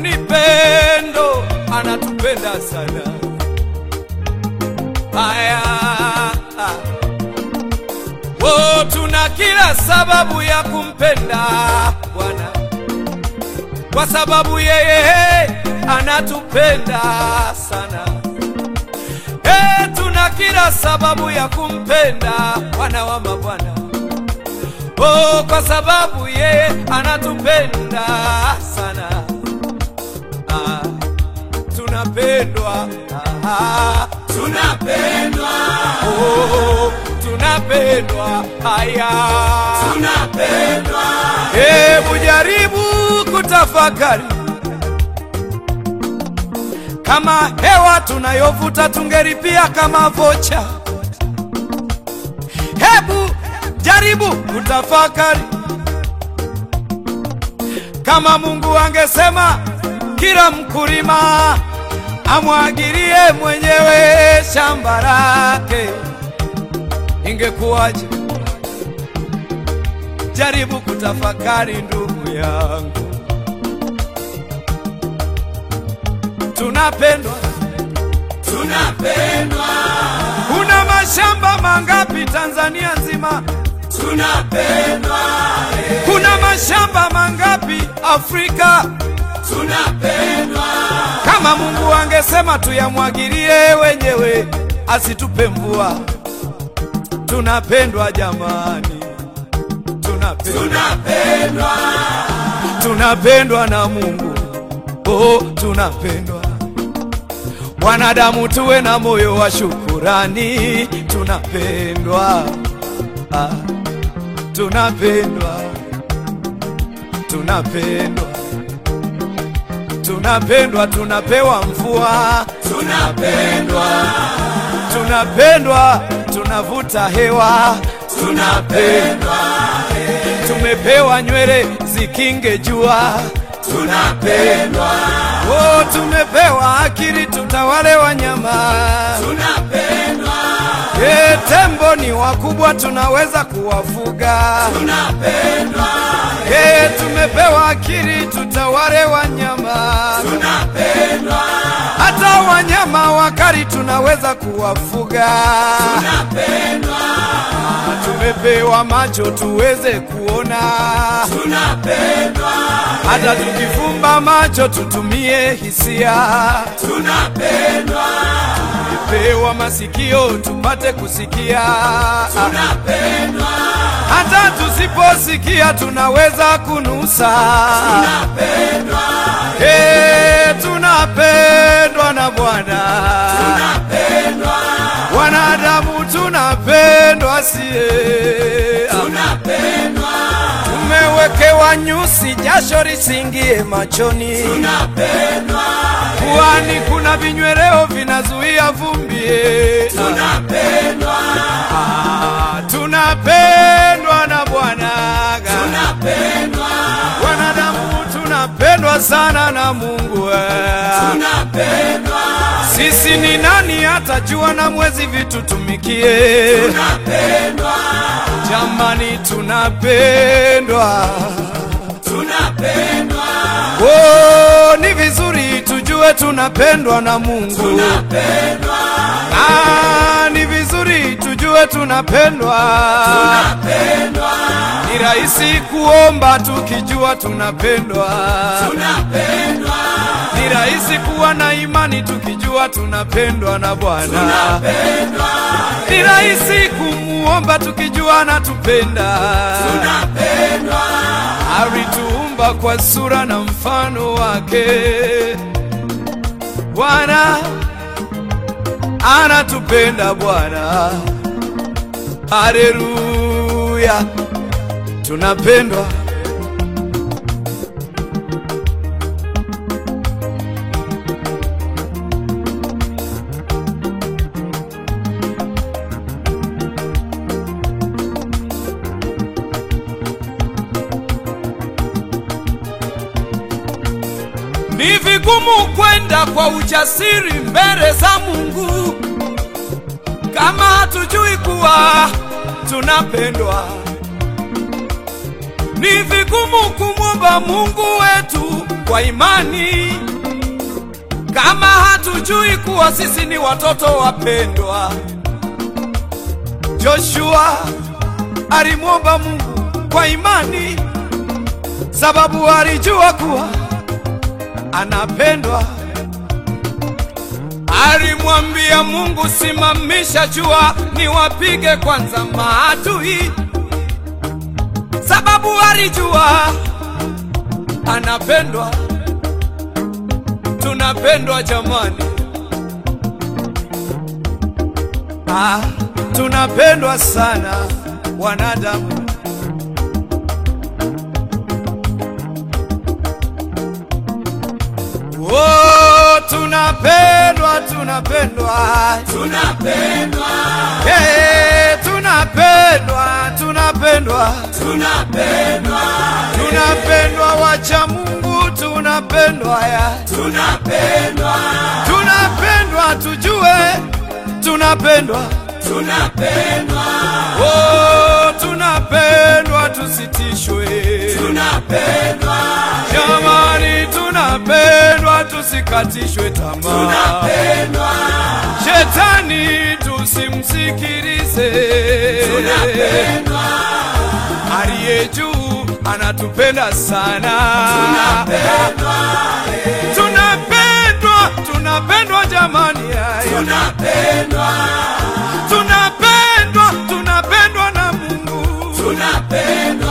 ni pendo, anatupenda sana. Haya, oh, tuna kila sababu ya kumpenda Bwana, kwa sababu yeye anatupenda sana. Tuna kila sababu ya kumpenda Bwana wa mabwana, oh, kwa sababu yeye anatupenda sana. Tunapendwa, tunapendwa, oh, tunapendwa, haya, tunapendwa. Hebu jaribu kutafakari, kama hewa tunayovuta tungelipia kama vocha. Hebu jaribu kutafakari, kama Mungu angesema kila mkulima amwagilie mwenyewe shamba lake, ingekuwaje? Jaribu kutafakari ndugu yangu. Tunapendwa, tunapendwa. Kuna mashamba mangapi Tanzania nzima? Tunapendwa. Kuna mashamba mangapi Afrika? Tunapendwa. Kama Mungu angesema tuyamwagilie wenyewe, asitupe mvua. Tunapendwa jamani, tunapendwa. Tunapendwa, tunapendwa na Mungu, oh, tunapendwa. Wanadamu tuwe na moyo wa shukurani. Tunapendwa, tunapendwa, tunapendwa, tunapendwa. Tunapewa mvua, tunapendwa, tunapendwa. Tunavuta hewa, tunapendwa. Tumepewa nywele zikinge jua, tunapendwa. Oh, tumepewa akili tutawale wanyama, tunapendwa. Tembo ni wakubwa tunaweza kuwafuga, tunapendwa. Tumepewa akili tutawale wanyama, tunapendwa. Hata wanyama wakali tunaweza kuwafuga, tunapendwa. Tumepewa macho tuweze kuona, tunapendwa. Hata tukifumba macho tutumie hisia, tunapendwa. Tumepewa masikio tupate kusikia, tunapendwa. Hata tusiposikia tunaweza kunusa, tunapendwa. Tunapendwa na Bwana, tunapendwa. Wanadamu tunapendwa sie, tunapendwa. Tumewekewa nyusi jasho lisingie machoni, tunapendwa. Kwani kuna vinyweleo vinazuia vumbi, tunapendwa. Tunapendwa na Bwana, tunapendwa. Wanadamu tunapendwa sana na Mungu, tunapendwa. Sisi ni nani atajua na mwezi vitutumikie, tunapendwa. Jamani tunapendwa, tunapendwa. Oh, ni vizuri tujue tunapendwa na Mungu, tunapendwa. Ni vizuri tujue tunapendwa, tunapendwa. Ni rahisi kuomba tukijua tunapendwa, tunapendwa. Ni rahisi kuwa na imani tukijua tunapendwa na Bwana, tunapendwa. Ni rahisi kumuomba tukijua anatupenda, tunapendwa. Alituumba kwa sura na mfano wake, Bwana anatupenda Bwana. Haleluya, tunapendwa. Ni vigumu kwenda kwa ujasiri mbele za Mungu kama hatujui kuwa tunapendwa. Ni vigumu kumwomba Mungu wetu kwa imani kama hatujui kuwa sisi ni watoto wapendwa. Joshua alimwomba Mungu kwa imani sababu alijua kuwa anapendwa. Alimwambia Mungu, simamisha jua niwapige kwanza maadui, sababu alijua anapendwa. Tunapendwa jamani, tunapendwa sana wanadamu. Oh, tunapendwa, tunapendwa, tunapendwa, tunapendwa, tunapendwa, tunapendwa, tunapendwa wacha Mungu, tunapendwa ya, tunapendwa, tunapendwa, tujue tunapendwa, tunapendwa, oh, tunapendwa, tusitishwe, tunapendwa, jamani, tunapendwa, tusikatishwe tamaa, tunapendwa, shetani tusimsikilize, tunapendwa, aliye juu anatupenda sana, tunapendwa, tunapendwa, tunapendwa jamani, tunapendwa, tunapendwa, tunapendwa na Mungu, tunapendwa,